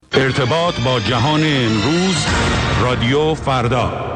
ارتباط با جهان امروز، رادیو فردا.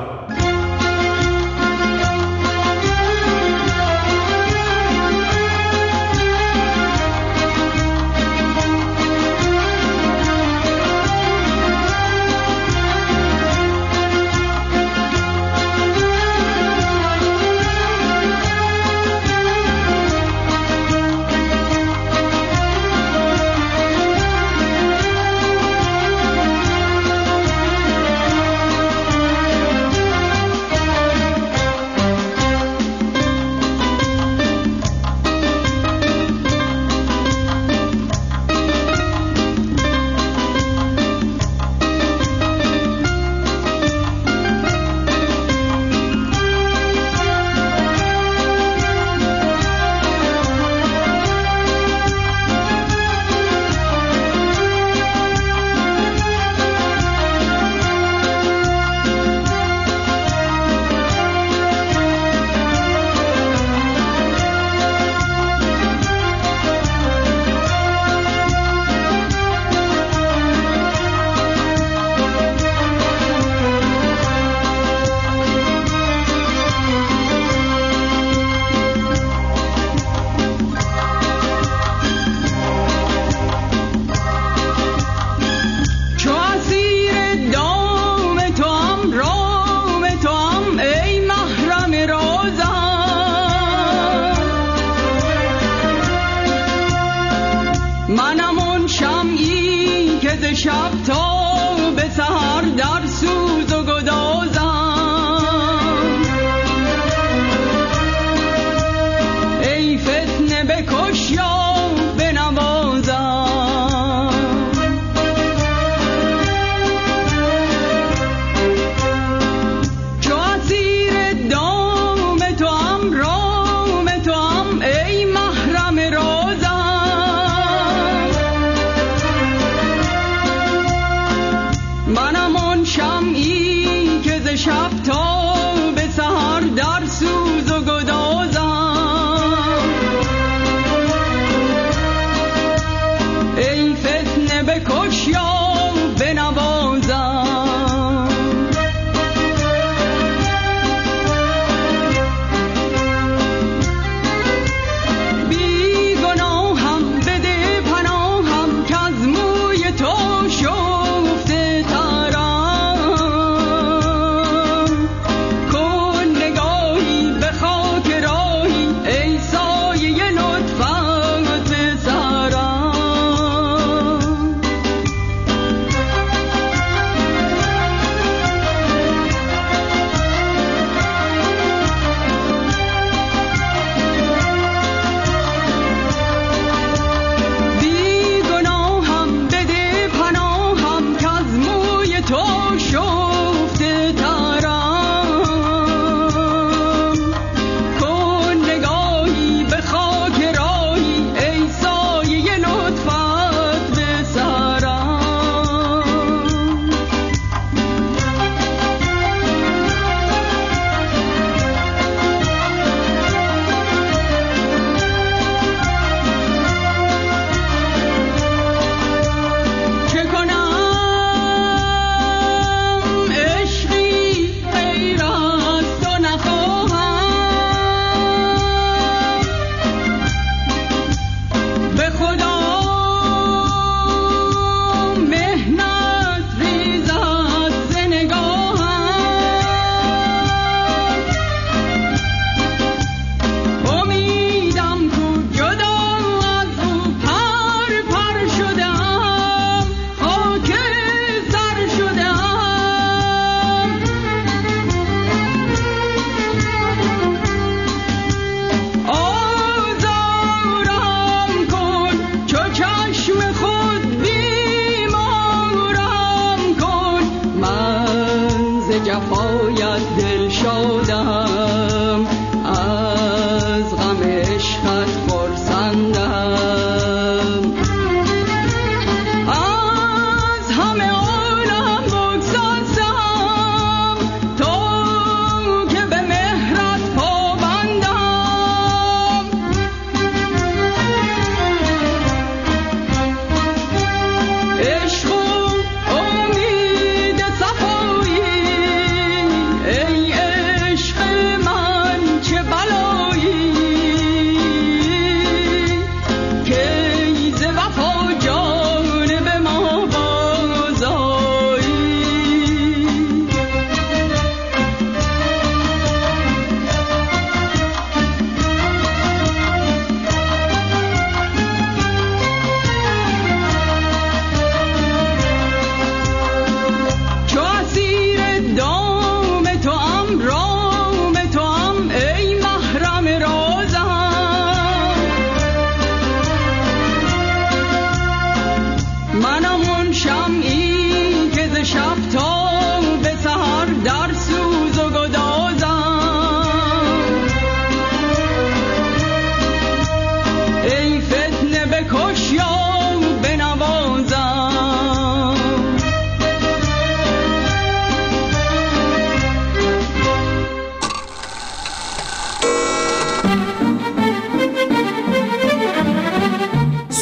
عشق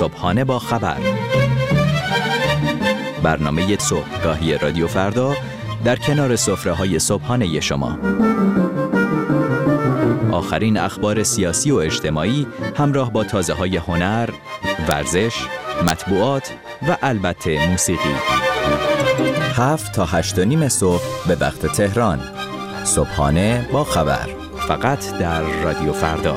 صبحانه با خبر. برنامه صبحگاهی رادیو فردا در کنار سفره‌های صبحانه شما. آخرین اخبار سیاسی و اجتماعی همراه با تازه‌های هنر، ورزش، مطبوعات و البته موسیقی. 7 تا 8:30 صبح به وقت تهران. صبحانه با خبر. فقط در رادیو فردا.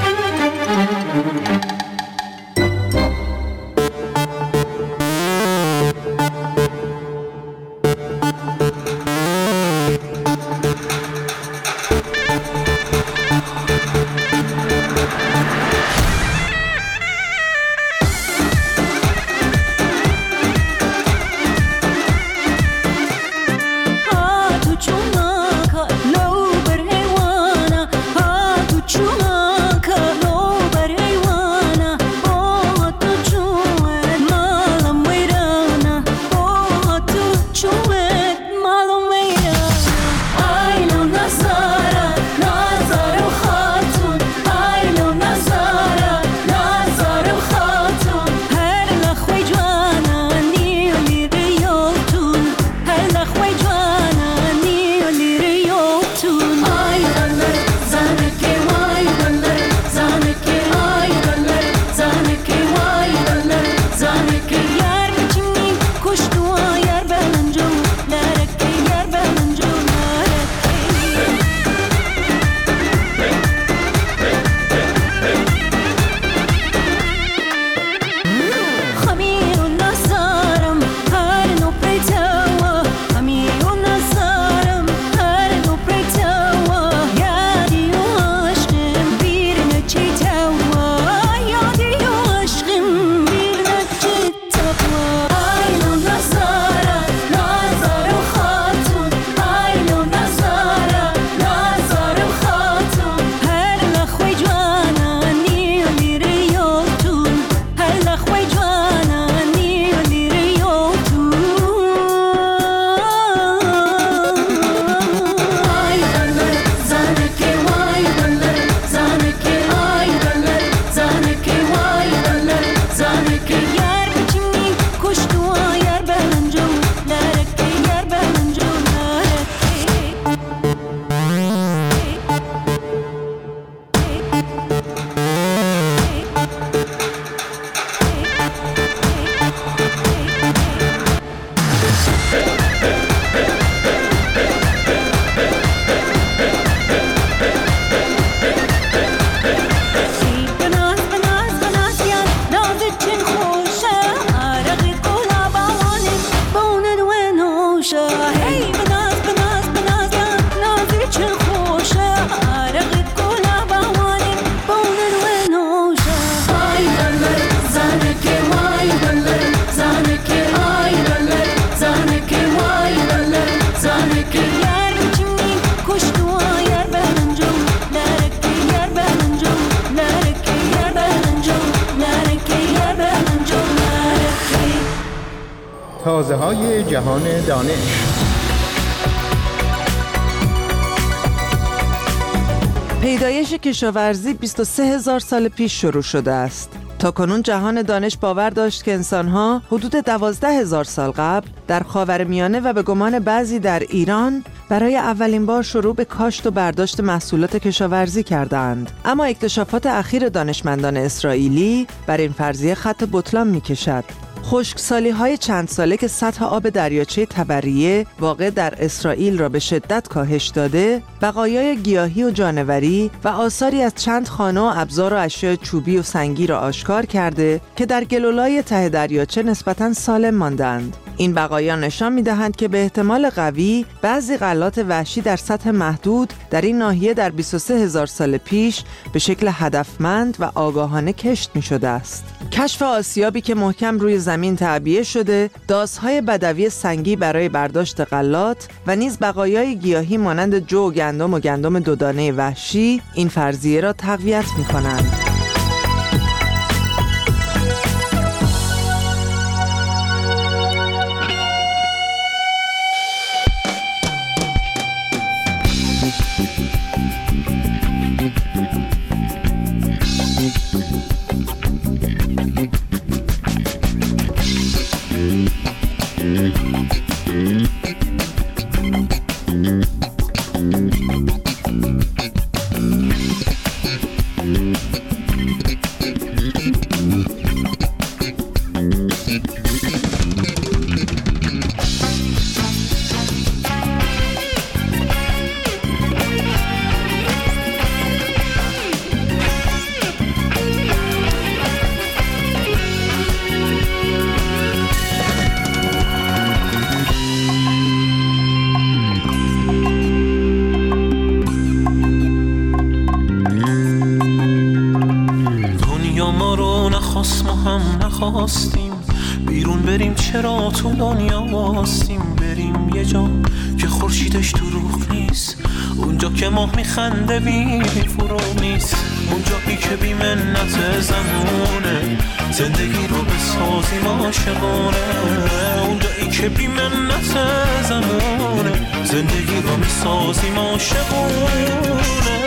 تازه‌های جهان دانش. پیدایش کشاورزی 23,000 سال پیش شروع شده است. تاکنون جهان دانش باور داشت که انسان‌ها حدود 12,000 سال قبل در خاورمیانه و به گمان بعضی در ایران برای اولین بار شروع به کاشت و برداشت محصولات کشاورزی کردند. اما اکتشافات اخیر دانشمندان اسرائیلی بر این فرضیه خط بطلان می‌کشد. خشکسالی‌های چند ساله که سطح آب دریاچه تبریه واقع در اسرائیل را به شدت کاهش داده، بقایای گیاهی و جانوری و آثاری از چند خانه و ابزار و اشیاء چوبی و سنگی را آشکار کرده که در گلولای ته دریاچه نسبتاً سالم ماندند. این بقایا نشان می‌دهند که به احتمال قوی بعضی غلات وحشی در سطح محدود در این ناحیه در 23,000 سال پیش به شکل هدفمند و آگاهانه کشت می‌شده است. کشف آسیابی که محکم روی زمین تعبیه شده، داس‌های بدوی سنگی برای برداشت غلات و نیز بقایای گیاهی مانند جو و گندم دودانه وحشی این فرضیه را تقویت می‌کنند. چرا تو دنیا واسیم، بریم یه جا که خورشیدش دروغ نیست، اونجا که ماه میخنده بی فروغ نیست، اونجایی که بی منت زمونه زندگی رو بسازیم عاشقونه، اونجایی که بی منت زمونه زندگی رو میسازیم عاشقونه.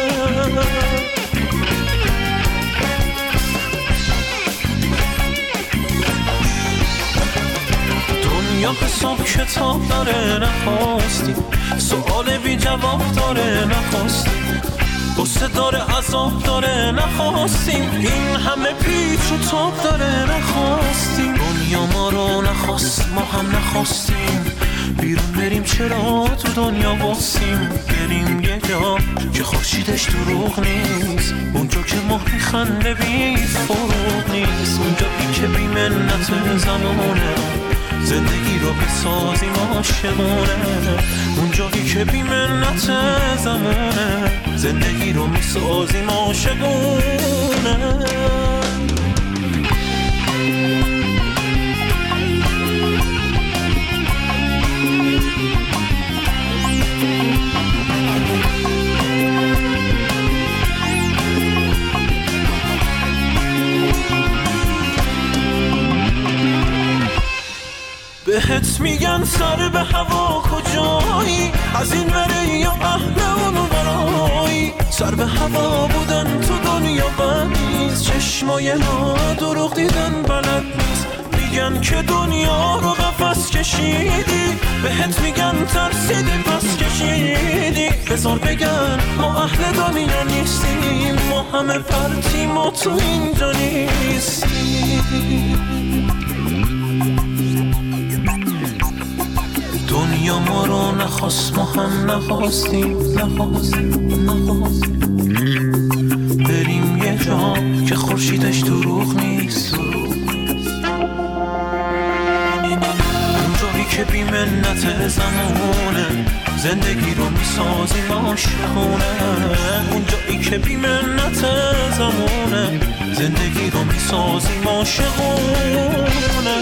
دنیا حساب کتاب داره نخواستی، سؤال بی جواب داره نخواستی، قصه داره عذاب داره نخواستیم، این همه پیچ و تاب داره نخواستیم، دنیا ما رو نخواست ما هم نخواستیم، بیرون بریم چرا تو دنیا واسیم، بریم یه جا که خورشیدش دروغ نیست، اونجا که ماه میخنده بی فروغ نیست، اونجایی که بی منت زمانه زندگی رو بسازیم عاشقونه، اونجایی که بی منت زمانه زندگی رو میسازیم عاشقونه. بهت میگن سر به هوا کجایی، از این وره یا اهل اونو برایی، سر به هوا بودن تو دنیا بد نیست، چشمای ما دروغ دیدن بلد نیست، میگن که دنیا رو قفس کشیدی، بهت میگن ترسیدی پس کشیدی، بذار بگن ما اهل دنیا نیستیم، ما همه پرتیم و تو اینجا نیستیم. دنیا ما رو نخواست ما هم نخواستیم، بریم یه جا که خورشیدش دروغ نیست، اونجایی که بی منت زمانه زندگی رو میسازیم عاشقونه، اونجایی که بی منت زمانه زندگی رو میسازیم عاشقونه.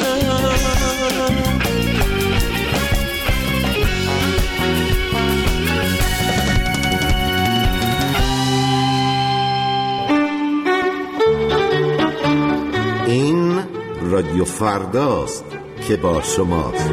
این رادیو فرداست که با شماست.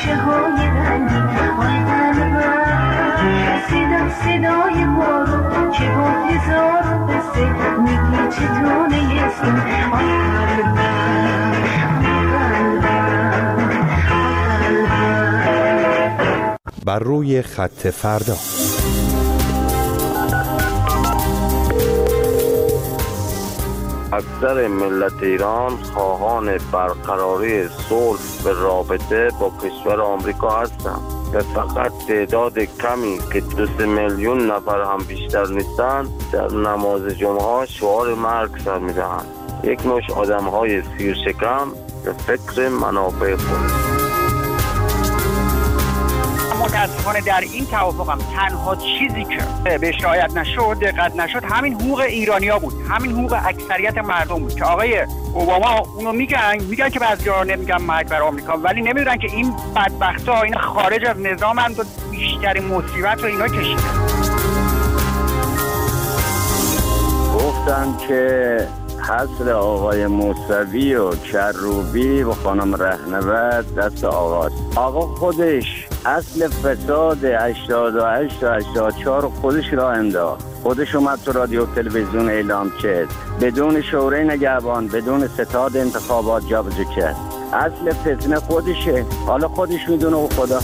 نقشه های رنگی آی قلبم رسیدم صدای بارو که با هزار قصه میگی چطوره یسیم آی قلبم آی قلبم آی قلبم. بر روی خط فردا. اکثر ملت ایران خواهان برقراری صلح به رابطه با کشور آمریکا هستند و فقط تعداد کمی که 2 میلیون نفر هم بیشتر نیستند در نماز جمعه شعار مرگ سر میدهند. یک مش آدم‌های سیرشکم به فکر منافع خود. متاسفانه در این توافقم تنها چیزی که بهش رعایت نشد، دقت نشد، همین حقوق ایرانی‌ها بود، همین حقوق اکثریت مردم بود که آقای اوباما اونو میگن که بعضی‌ها نمیگن مرگ بر آمریکا، ولی نمیدونن که این بدبخت‌ها این خارج از نظامن و بیشترین مصیبت رو اینا کشیدن. گفتن که حصر آقای موسوی و کروبی و خانم رهنورد دست آقاست. آقا خودش اصل فساد 88 تا 84 خودش را انداخت. خودش اومد تو رادیو تلویزیون اعلام کرد، بدون شورای نگهبان، بدون ستاد انتخابات جابجا کرد. اصل فتنه خودشه، حالا خودش میدونه و خدا.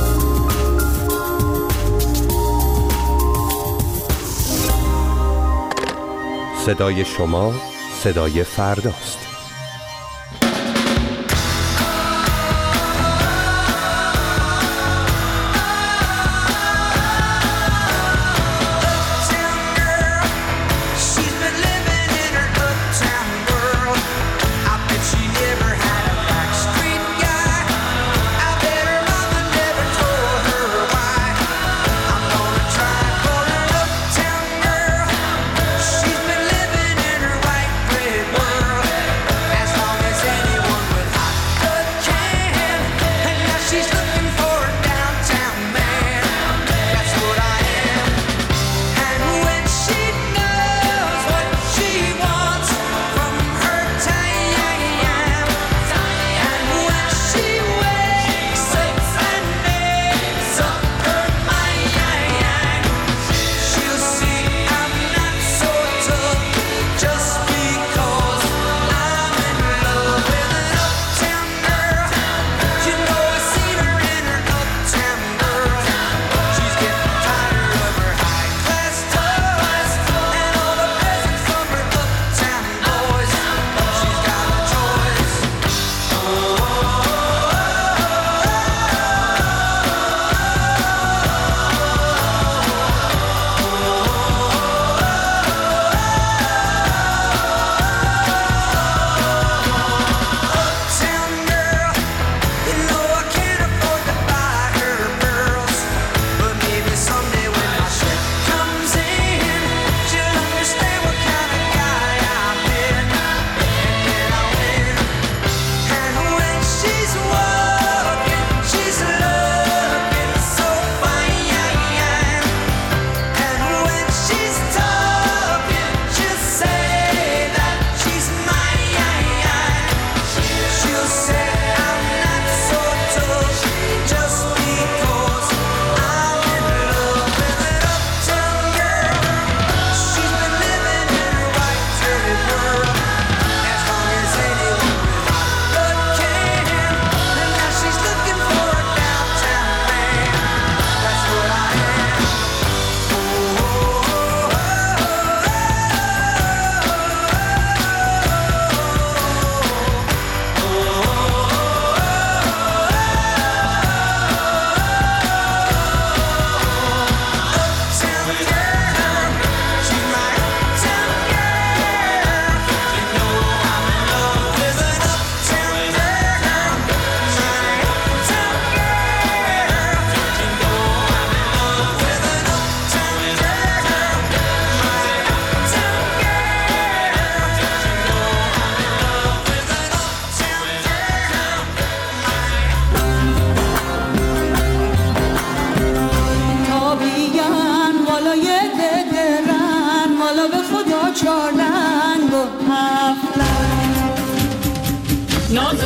صدای شما صدای فرداست.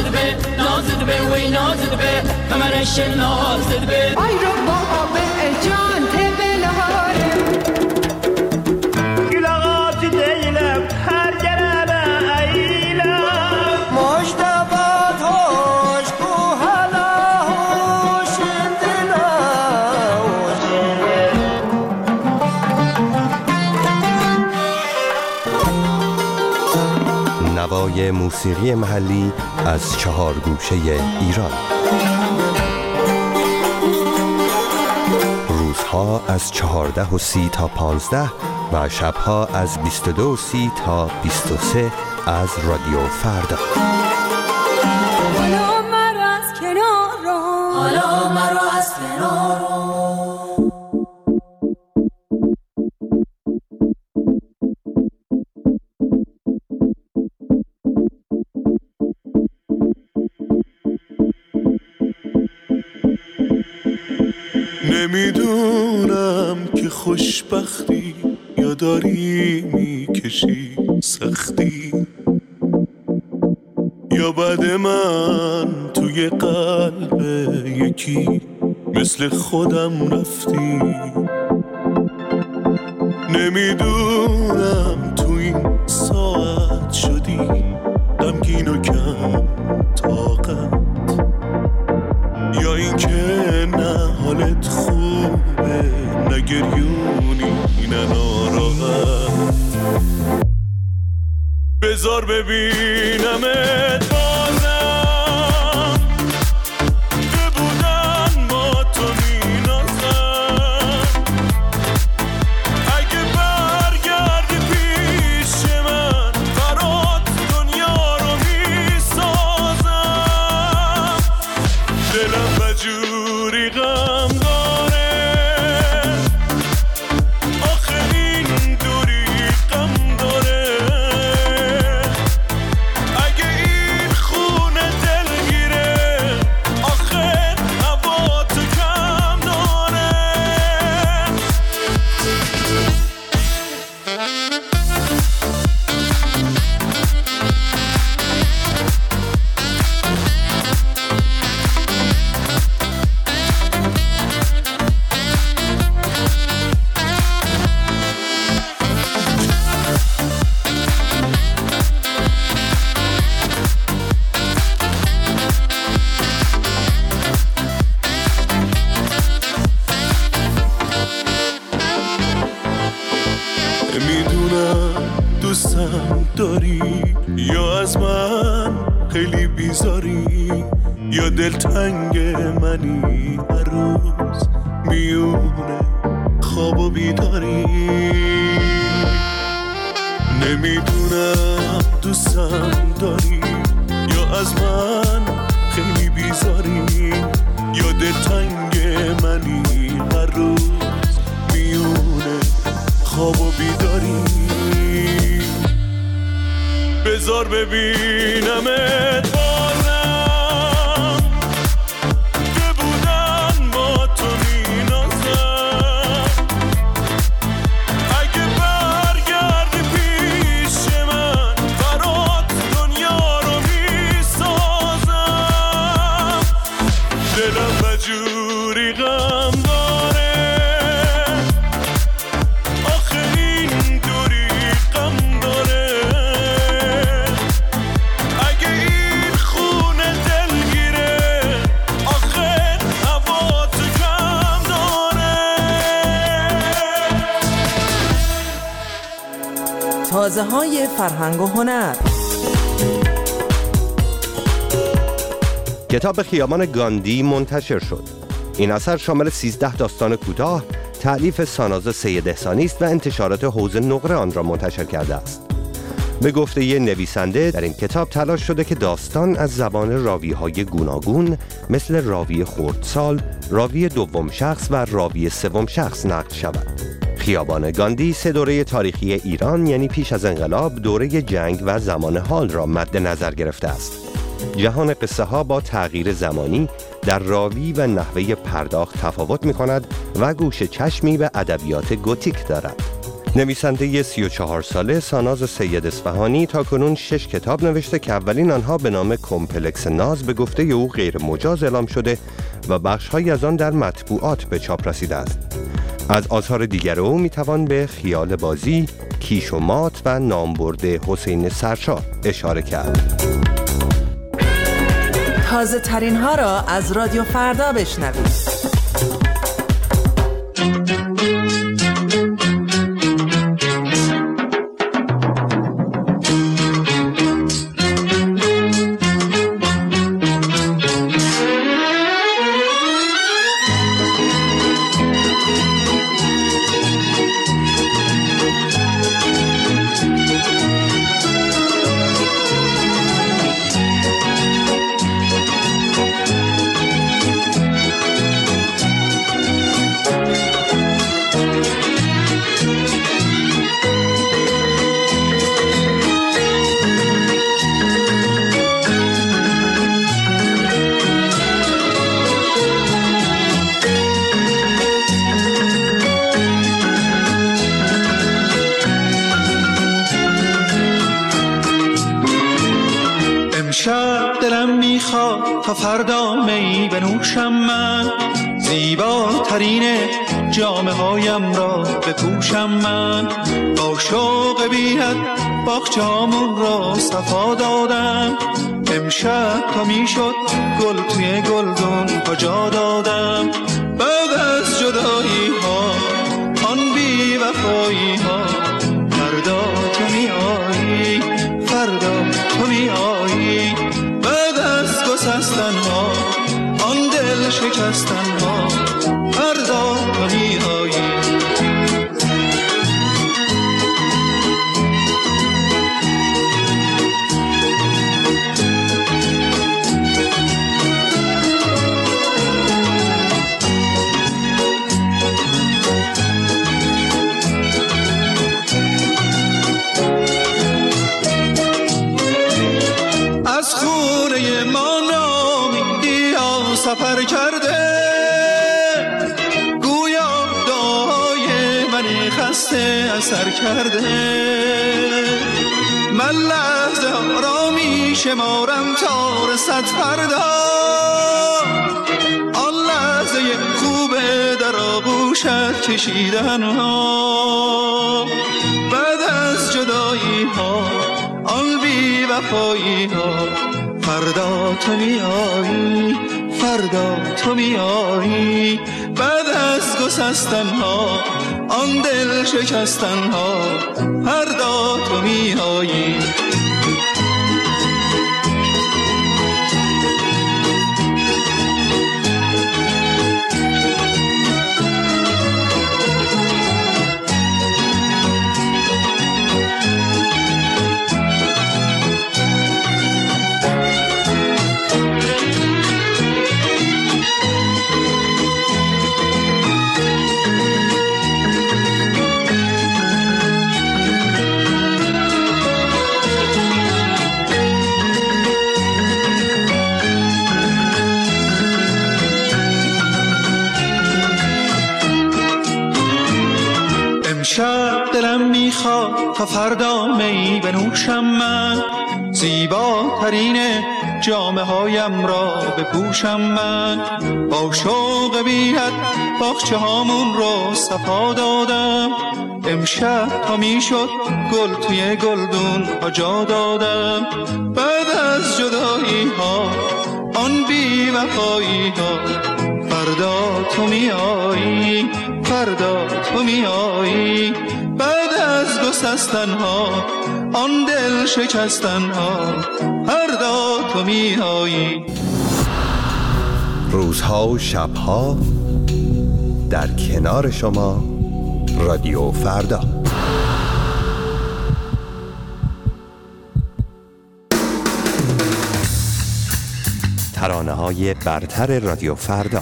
نازد به نازد به وی نازد به همرش نازد به آی رو بابا به جان تبلاره گلاغات دیلم هر گرم ایلم مجتبات هوش کو هلا هوش نوای موسیقی محلی از 4 گوشه ایران. روزها از 14:30 تا 15 و شبها از 22:30 تا 23 از رادیو فردا. حالا مرا از کنار رو حالا مرا از کنار رو نمیدونم که خوشبختی یا داری میکشی سختی یا بعد من توی قلب یکی مثل خودم رفتی. نمیدونم تو این ساعت شدی غمگین و کم طاقت یا این که نه حالت خوبه نه گریونی نه ناراحت. بذار ببینمت بازم که بودن با تو مینازم. اگه برگردی پیش من برات دنیا رو میسازم. دلم بجوری غم داره آخه این دوری غم داره. اگه این خونه دلگیره آخه هوا تو کم داره. میدونم دوستم داری یا از من خیلی بیزاری یا دلتنگ منی هر روز میونه خواب و بیداری. نمیدونم دوستم داری یا از من خیلی بیزاری یا دلتنگ منی هر روز میونه خواب و بیداری. بذار ببینمت بازم که بودن با تو مینازم. اگه برگردی پیش من برات دنیا رو میسازم. دلم بجوری غم داره آخه این دوری غم داره. اگه این خونه دلگیره آخه هوا تو کم داره. تازه های فرهنگ و هنر. کتاب خیابان گاندی منتشر شد. این اثر شامل 13 داستان کوتاه تألیف ساناز سید احسانی است و انتشارات حوض نقره آن را منتشر کرده است. به گفته ی نویسنده در این کتاب تلاش شده که داستان از زبان راوی‌های گوناگون مثل راوی خردسال، راوی دوم شخص و راوی سوم شخص نقل شود. خیابان گاندی 3 دوره تاریخی ایران یعنی پیش از انقلاب، دوره جنگ و زمان حال را مد نظر گرفته است. جهان قصه ها با تغییر زمانی در راوی و نحوه پرداخت تفاوت می کند و گوش چشمی به ادبیات گوتیک دارد. نویسنده 34 ساله ساناز سید اصفهانی تاکنون 6 کتاب نوشته که اولین آنها به نام کمپلکس ناز به گفته او غیر مجاز اعلام شده و بخش‌هایی از آن در مطبوعات به چاپ رسیده است. از آثار دیگر او میتوان به خیال بازی، کیش و مات و نامبرده حسین سرشاه اشاره کرد. تازه ترین ها را از رادیو فردا بشنوید. دلم میخواد تا فردا می بنوشم من، زیباترین جامه هایم را بپوشم من، با شوق بی‌حد باغچه‌هامون را صفا دادم، امشب تا میشد گل توی گلدون ها جا دادم، بعد از جدایی ها آن بی وفایی ها فردا تو میایی، فردا تو میایی، بعد از گسستن ها آن دل شکستن ها فردا تو میایی. سفر کرده گویا دعای من خسته اثر کرده، من لحظه ها را می شمارم تا رسد فردا، آن لحظه خوبه در آغوشت کشیدن ها، بعد از جدایی ها آن بی وفایی ها فردا تو میایی، فردا تو میایی، بعد از گسستن ها آن دل شکستن ها فردا تو میایی. امشب دلم میخواد تا فردا می بنوشم من، زیباترین جامه هایم را بپوشم من، با شوق بی‌حد باغچه هامون را صفا دادم، امشب تا میشد گل توی گلدون ها جا دادم، بعد از جدایی ها آن بی وفایی ها فردا تو میایی، فردا تو میایی، بعد از گسستن ها آن دل شکستن ها فردا تو میایی. روزها و شبها در کنار شما رادیو فردا. ترانه‌های برتر رادیو فردا.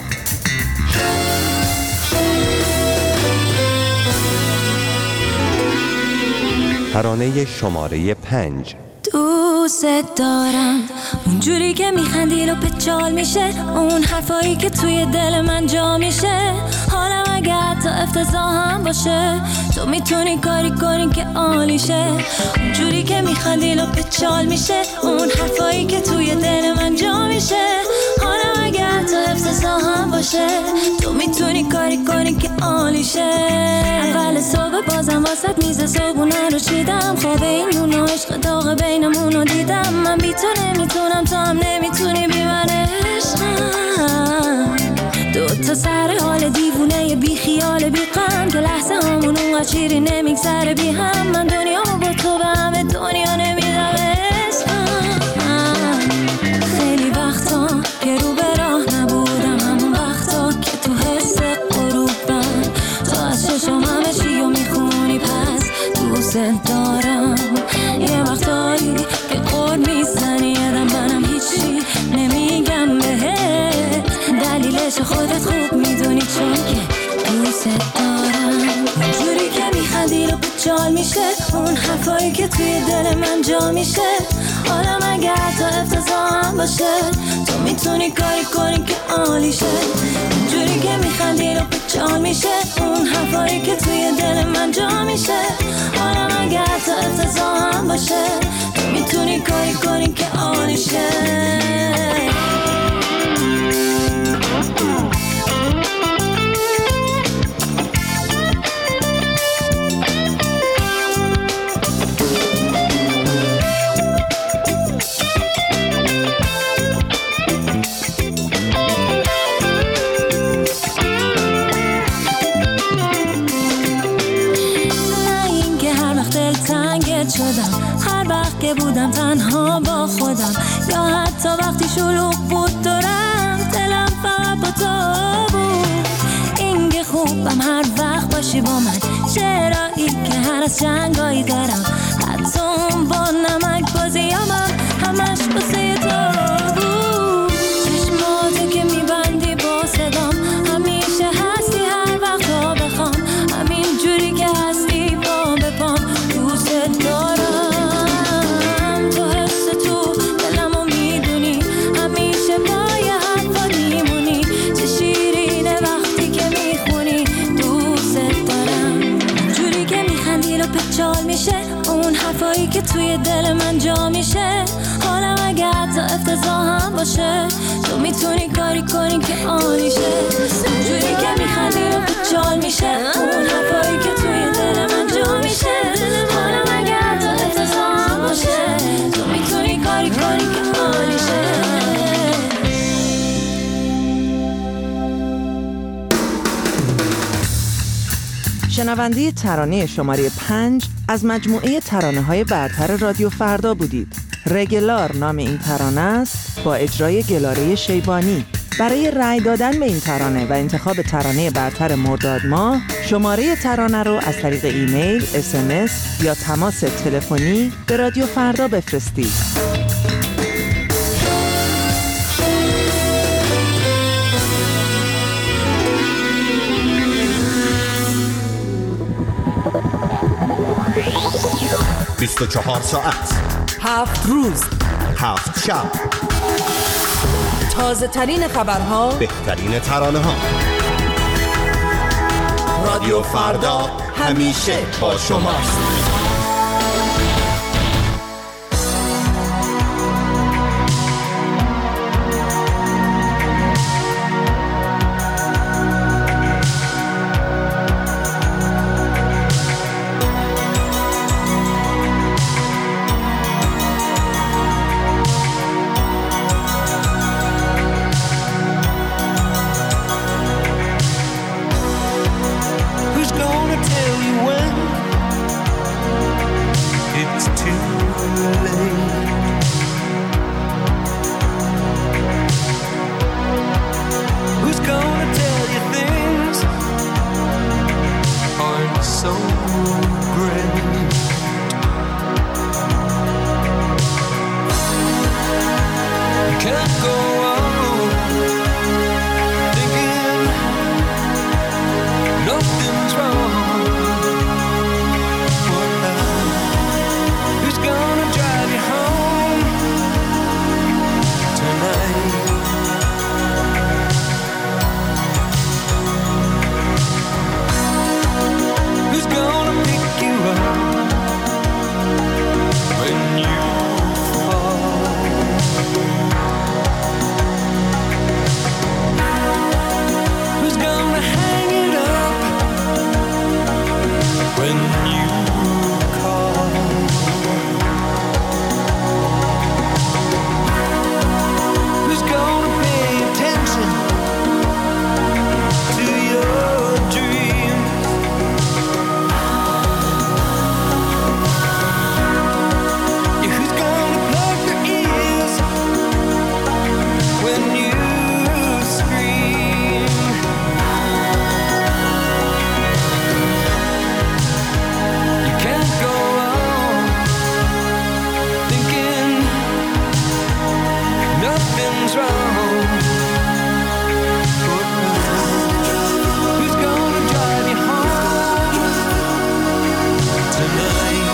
ترانه شماره 5. دوست دارم اونجوری که میخندی و پچال میشه، اون حرفایی که توی دل من جا میشه، حالم اگه حتی افتضاح هم باشه تو میتونی کاری کنی که عالیشه. اونجوری که میخندی لپت چال میشه، اون حرفایی که توی دل من جا میشه. حالا اگه حتی افتضاح هم باشه تو میتونی کاری کنی که عالیشه. اول صبح بازم واسط میز صبحونه رو چیدم، خواب این اون و عشق داغ بینمون رو دیدم. من بی تو نمیتونم، تو هم نمیتونی بی من عشقم. دوتا سر حال دیوونه بی خیال بی غم که لحظه همون اونقدر شیری نمیگذره بی هم. من دنیامو با تو به همه دنیا نمیدم عشقم. خیلی وقتا که رو به راه نبودم، همون وقتا که تو حس غروبم تو از چشم همه چیو میخونی پس دوست دارم. یه وقتایی که قول میزنی ادم منم هیچی نمیگم بهت، دلیلش خودت خوب میدونی چون که دوست دارم. اونجوری که میخندی رو بچال میشه، اون حرفایی که توی دل من جا میشه. حالا مگه حتی افتضاح هم باشه تو میتونی کاری کنی که عالیشه. اونجوری که میخندی رو بچال میشه، اون حرفایی که توی دل من جا میشه. حالا مگه حتی افتضاح هم باشه تو میتونی کاری کنی که عالیشه. شدم هر وقت که بودم تنها با خودم، یا حتی وقتی شلوغ بود دورم دلم فقط با تو بود. این که خوبم هر وقت باشی با من، چرایی که هر از جنگایی دارم، حتی اون با نمک بازیامم همش باسه تو بود. چشماتو که میبندی با صدام همیشه هستی هر وقت تا بخوام، همین جوری که هستی با بپام دوست دارم. تو حس تو دلمو میدونی، همیشه پای حرفات میمونی، چه شیرینه وقتی که میخونی دوست دارم. جوری که میخندی رو پچال میشه، اون حرفایی که توی دل من جا میشه. حالا اگه حتی افتضاح هم باشه تو میتونی کاری کنی که عالیشه. جوری که میخندی رو پچال میشه، اون حرفایی که توی دل من جا میشه. حالا اگه حتی افتضاح هم باشه تو میتونی کاری کنی که عالیشه. شنونده ترانه شماره 5 از مجموعه ترانه‌های برتر رادیو فردا بودید. رگلار نام این ترانه است با اجرای گلاره شیبانی. برای رأی دادن به این ترانه و انتخاب ترانه برتر مرداد ماه، شماره ترانه رو از طریق ایمیل، SMS یا تماس تلفنی به رادیو فردا بفرستید. «24 ساعت 7 روز 7 شب، تازه ترین خبرها، بهترین ترانه ها. رادیو فردا همیشه با شماست. nothing's wrong. Who's gonna drive you home tonight?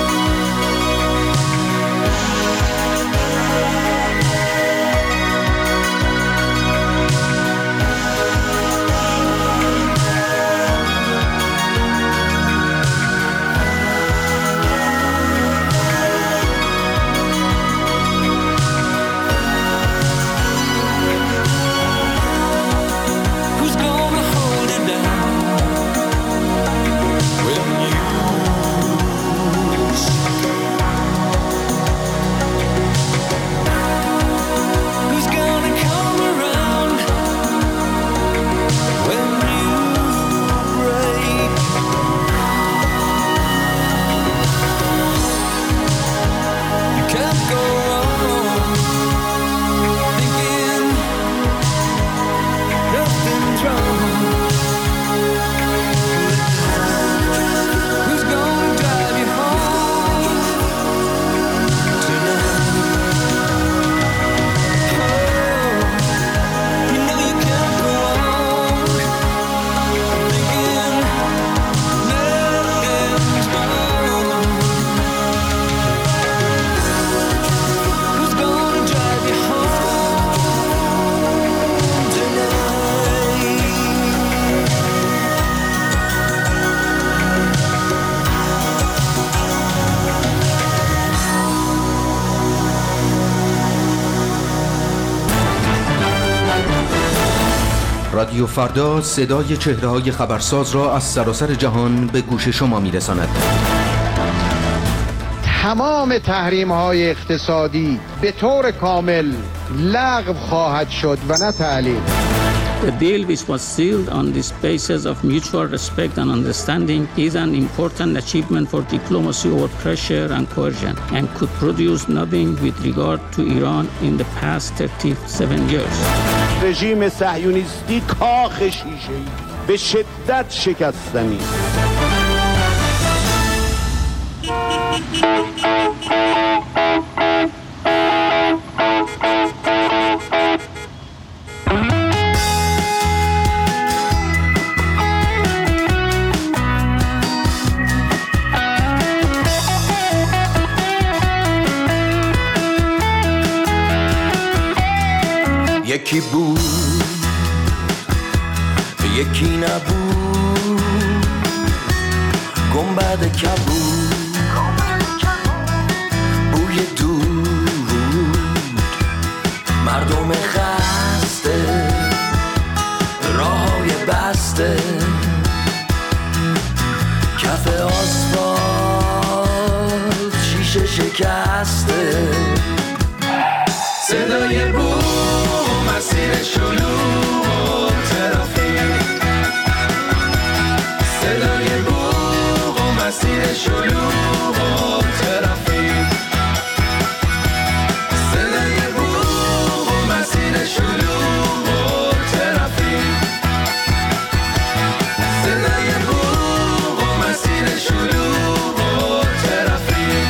رادیو فردا صدای چهره‌های خبرساز را از سراسر جهان به گوش شما می‌رساند. تمام تحریم‌های اقتصادی به طور کامل لغو خواهد شد و نه تعلیق. The deal which was sealed on the basis of mutual respect and understanding is an important achievement for diplomacy over pressure and coercion and could produce nothing with regard to Iran in the past 37 years. رژیم صهیونیستی کاخ شیشه‌ای به شدت شکستنی. یکی بود یکی نبود گنبد کبود بوی دود مردم خسته راه‌های بسته کف آسفالت شیشه شکسته صدای بوم مسیر شلوغ و ترافیک صدای بوق و مسیر شلوغ و ترافیک صدای بوق و مسیر شلوغ و ترافیک صدای بوق و مسیر شلوغ و ترافیک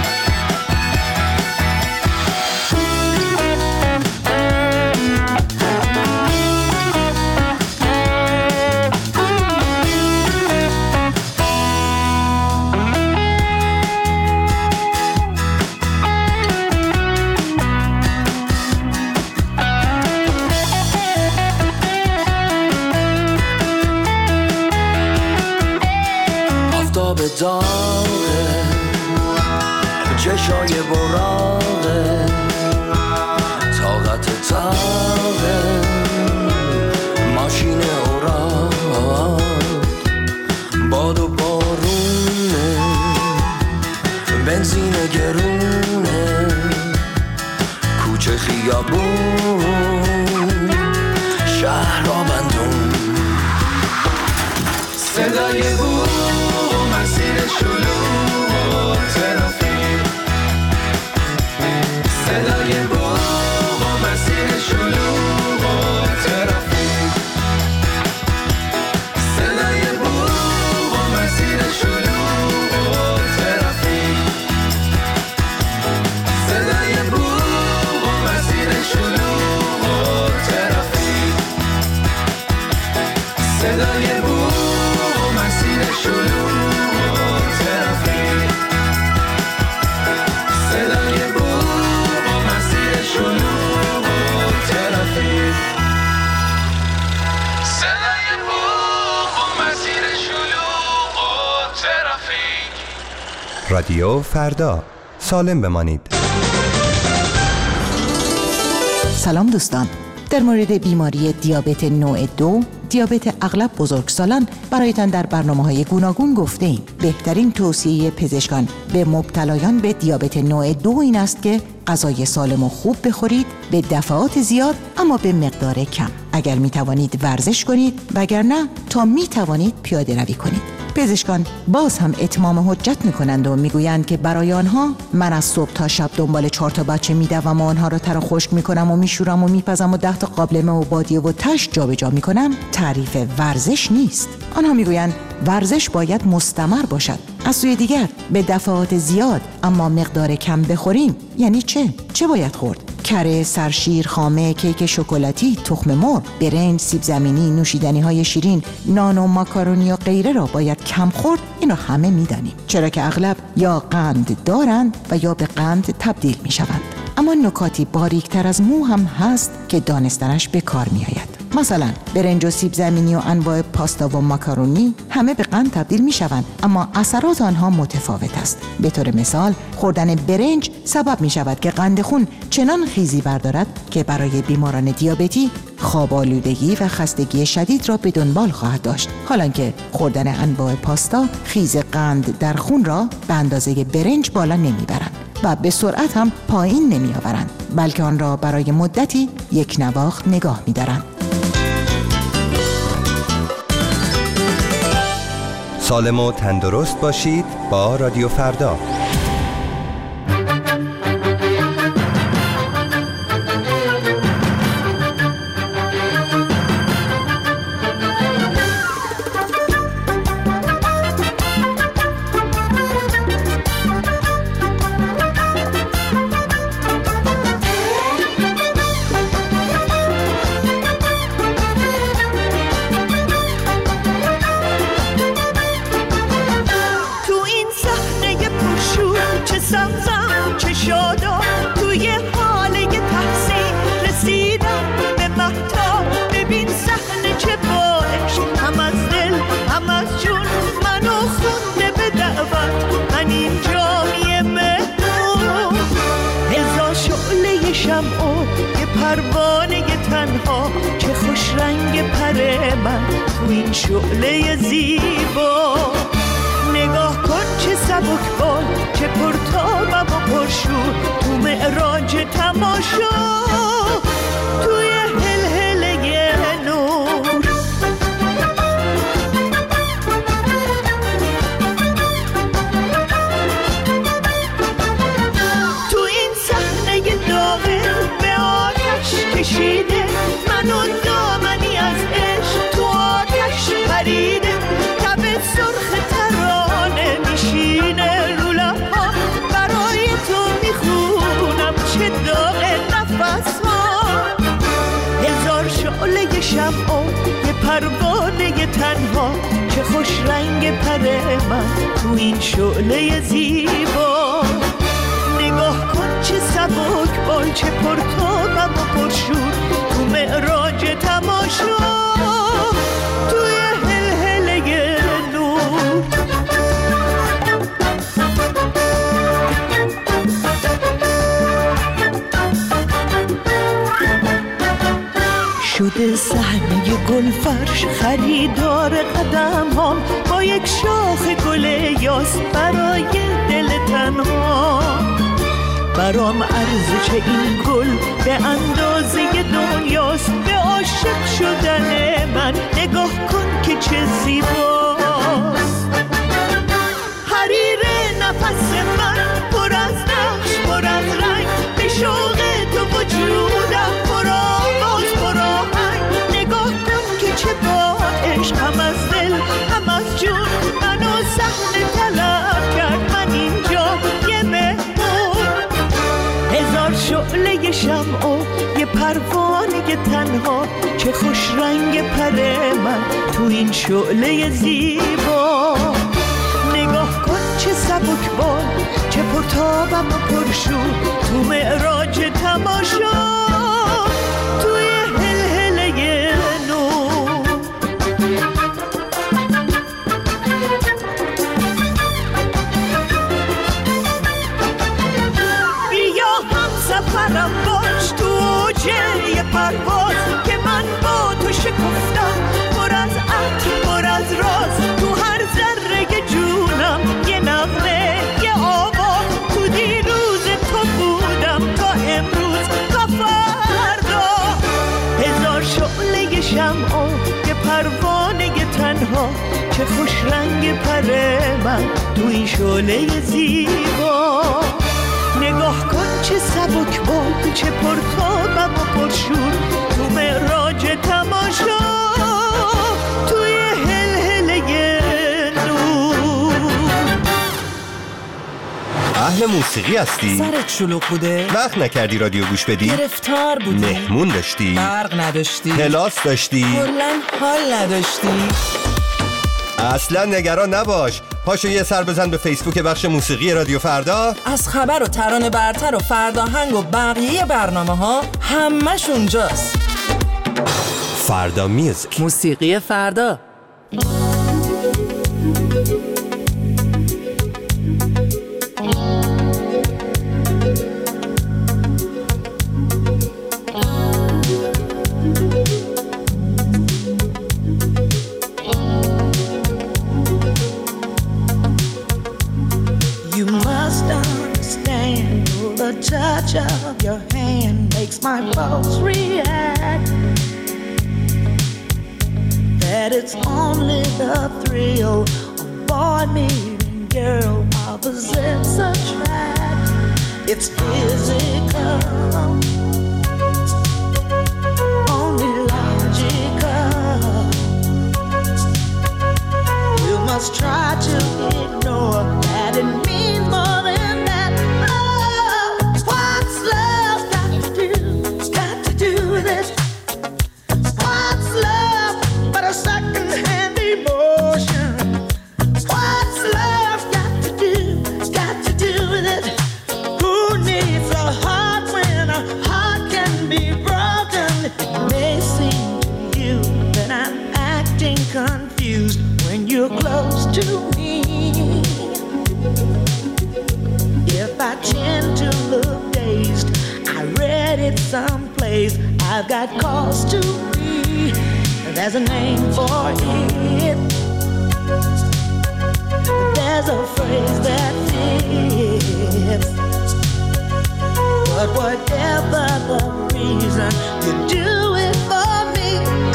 داغه چشای براغه طاقت تاغه ماشین اوراق باد و بارونه بنزین گرونه کوچه خیابون شهر را بندون صدای بود مسیر شلوغ و ترافیک رادیو فردا، سالم بمانید. سلام دوستان، در مورد بیماری دیابت نوع 2، دیابت اغلب بزرگسالان، برایتان در برنامه‌های گوناگون گفته ایم. بهترین توصیه پزشکان به مبتلایان به دیابت نوع 2 این است که غذای سالم و خوب بخورید، به دفعات زیاد اما به مقدار کم. اگر می توانید ورزش کنید، وگرنه تا می توانید پیاده روی کنید. پزشکان باز هم اتمام حجت می کنند و می گویند که برای آنها من از صبح تا شب دنبال 4 تا بچه می دوم و آنها را تر و خشک می کنم و می شورم و می پزم و 10 تا قابلمه و بادیه و تشت جا به جا می کنم تعریف ورزش نیست. آنها می گویند ورزش باید مستمر باشد. از سوی دیگر به دفعات زیاد اما مقدار کم بخوریم یعنی چه باید خورد؟ کره، سرشیر، خامه، کیک شکلاتی، تخم مرغ، برنج، سیب زمینی، نوشیدنی‌های شیرین، نان و ماکارونی و غیره را باید کم خورد. این را همه می‌دانیم، چرا که اغلب یا قند دارند و یا به قند تبدیل می‌شوند. اما نکاتی باریکتر از مو هم هست که دانستنش به کار می‌آید. مثلا برنج و سیب زمینی و انواع پاستا و ماکارونی همه به قند تبدیل می‌شوند، اما اثرات آنها متفاوت است. به طور مثال خوردن برنج سبب می‌شود که قند خون چنان خیزی بردارد که برای بیماران دیابتی خواب آلودگی و خستگی شدید را به دنبال خواهد داشت، حالانکه خوردن انواع پاستا خیز قند در خون را به اندازه برنج بالا نمیبرند و به سرعت هم پایین نمیآورند، بلکه آن را برای مدتی یک نواخت نگاه می‌دارند. سالم و تندرست باشید با رادیو فردا. پروانه تنها چه خوش رنگ پر من تو این شعله زیبا. نگاه کن چه سبکبال، چه پرتابم و پرشور تو معراج تماشا، توی هلهله نور. تو این صحنه داغه به آتش کشیده، من و دامنی از عشق تو آتش پریده. لب سرخ ترانه میشینه رو لب‌ها، برای تو میخونم چه داغ نفس‌ها. هزار شعله شمع و یه پروانه تنها، چه خوش رنگ پر من تو این شعله زیبا. نگاه کن چه سبک بال، چه پرتابم و پرشور تو معراج تماشا، توی هلهله نور. شده صحنه گلفرش خریدار قدم هم، با یک شاخ گل یاس برای دل تنها. برام ارزش این گل به اندازه دنیاست، به عاشق شدن من نگاه کن که چه زیباست. حریر نفس من پر از نقش، پر از رنگ، به شوق تو وجودم پر آواز، پر آهنگ. نگاه کن که چه با عشق هم از دل هم از جون منو صحنه طلب کرد. من اینجا یه مهمون، هزار شعله شمع و یه پروانه تنها، چه خوش رنگ پر من تو این شعله زیبا. نگاه کن چه سبک بال، چه پرتابم و پرشور تو معراج تماشا، توی هلهله نور. چه خوش رنگ پر من تو این شعله زیبا. نگاه کن چه سبک بود، چه پرتابم و پرشور تو معراج تماشا، توی هلهله نور. اهل موسیقی هستی؟ سرت شلوغ بوده؟ وقت نکردی رادیو گوش بدی؟ گرفتار بودی؟ مهمون داشتی؟ برق نداشتی؟ کلاس داشتی؟ کلاً حال نداشتی؟ اصلا نگران نباش، پاشو یه سر بزن به فیسبوک بخش موسیقی رادیو فردا. از خبر و ترانه برتر و فرداهنگ و بقیه برنامه ها همش اونجاست. فردا میوزیک، موسیقی فردا. Touch of your hand makes my pulse react. That it's only the thrill of boy meeting girl opposites attract. It's physical, only logical. You must try to ignore that it means more than that. Confused when you're close to me. If I tend to look dazed, I read it someplace. I've got cause to be. There's a name for it. There's a phrase that fits. But whatever the reason, you do it for me.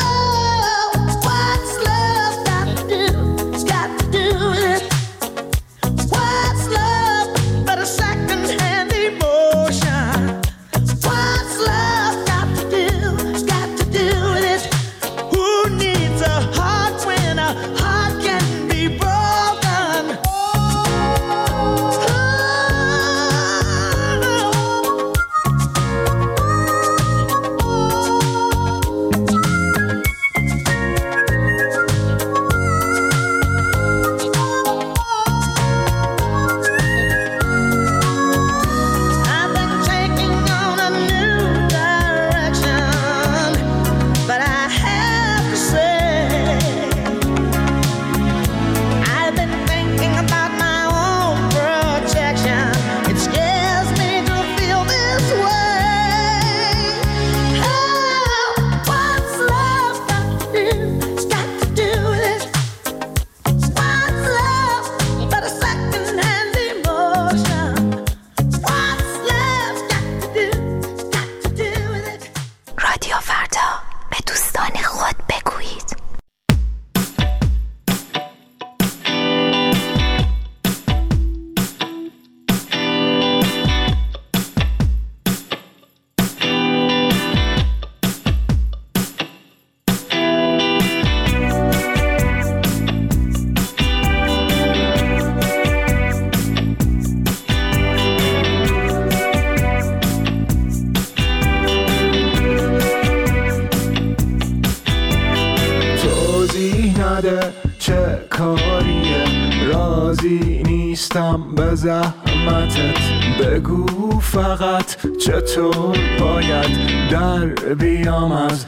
چه کاریه راضی نیستم به زحمتت بگو فقط چطور باید در بیام از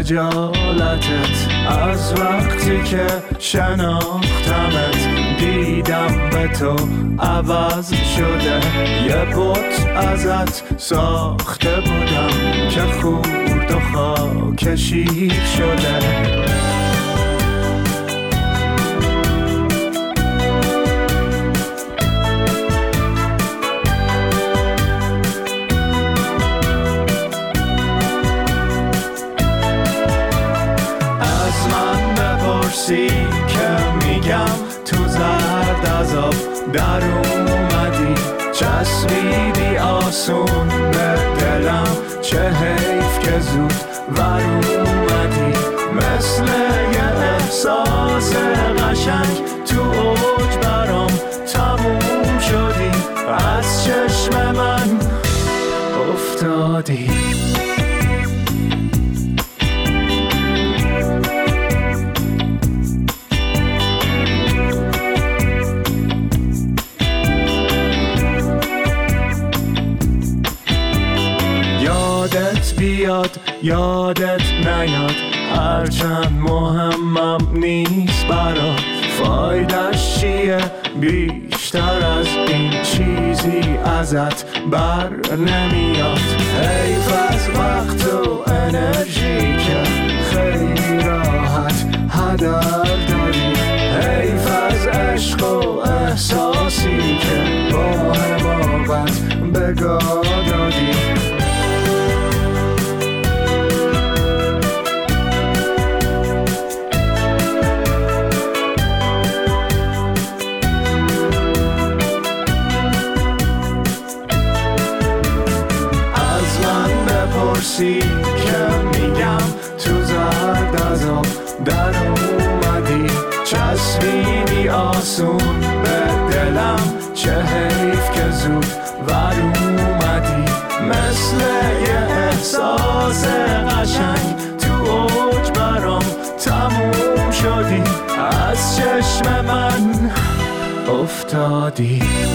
خجالتت از وقتی که شناختمت دیدم به تو عوض شده یه بت ازت ساخته بودم که خورد و خاکشیر شده که میگم میگم تو زرد از آب در اومدی، چسبیدی آسون به دلم، چه حیف که زود ور اومدی، مثل یه احساس قشنگ تو اوج برام تموم شدی، از چشم من افتادی. یادت بیاد یادت نیاد، هرچند مهمم نیست برات، فایدش چیه بیشتر از این چیزی ازت بر نمیاد، حیف از وقت و انرژی که خیلی راحت هدر داری، حیف از عشق و احساسی که با حماقت بگا دادی. که میگم تو زرد از آب در اومدی، چسبیدی آسون به دلم، چه حیف که زود ور اومدی، مثل یه احساس قشنگ تو اوج برام تموم شدی، از چشم من افتادی.